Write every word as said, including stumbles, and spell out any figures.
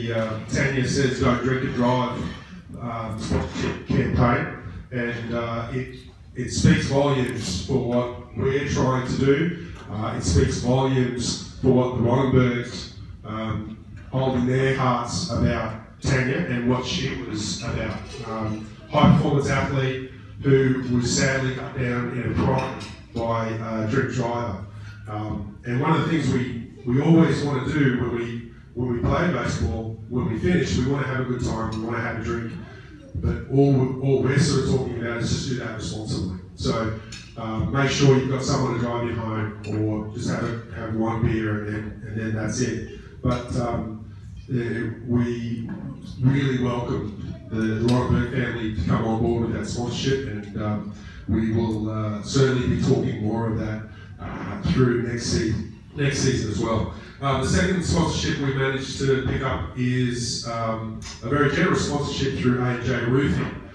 the uh, Tanya Says Don't Drink and Drive um, sponsorship campaign, and uh, it it speaks volumes for what we're trying to do. Uh, it speaks volumes for what the Ronenbergs um, hold in their hearts about Tanya and what she was about. Um, high performance athlete who was sadly cut down in a crime by a drink driver. Um, and one of the things we, we always want to do when we when we play baseball, when we finish, we want to have a good time, we want to have a drink, but all, all we're sort of talking about is just do that responsibly. So um, make sure you've got someone to drive you home, or just have a, have one beer and then, and then that's it. But um, uh, we really welcome the, the Ronenberg family to come on board with that sponsorship, and um, we will uh, certainly be talking more of that uh, through next season. Next season as well. Uh, the second sponsorship we managed to pick up is um, a very generous sponsorship through A and J Roofing.